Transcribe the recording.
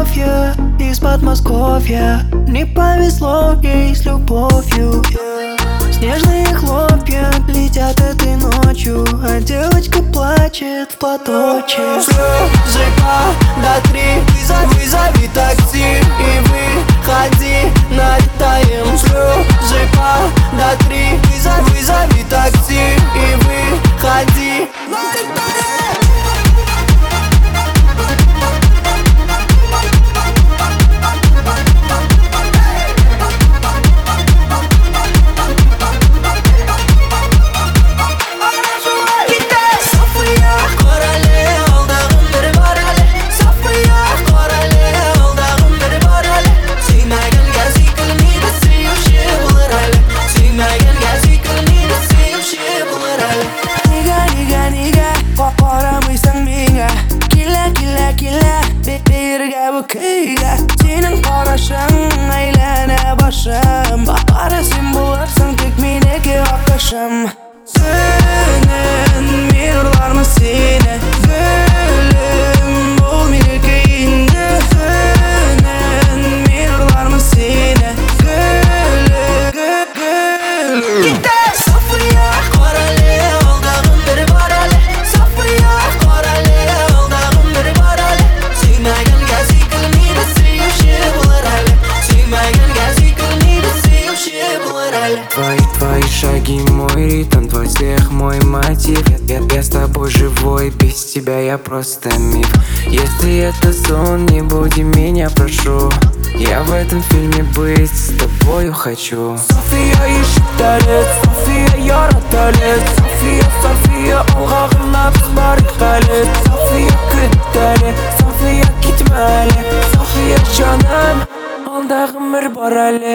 Софья из Подмосковья. Не повезло ей с любовью. Снежные хлопья летят этой ночью, а девочка плачет в платочек. Слезы до 3, вызови такси и выходи, налетаем. Слезы до 3, вызови такси и выходи, налетаем. Senin qarashing aylana boshim, Qara sen bo'larsan tek meniki oqashim. Senin men urlarman seni, Gülüm ol meniki endi. Senin men urlarman seni, Gülüm. Sofiya qorali oldag'im bir borali, Sofiya qorali oldag'im bir borali. Sevmaganga sikilmaydi sevishib bo'larali, Sevmaganga sikilmaydi sevishib bo'larali. Твои шаги, мой ритм, твой смех, мой мотив. Я с тобой живой, без тебя я просто миф. Если это сон, не буди меня, прошу. Я в этом фильме быть с тобою хочу. София ишек талет, София яраталет, София алға ғына біз барық қалет. София күттәле, София кетмәле, София жаным, алдағым бір бар әлі.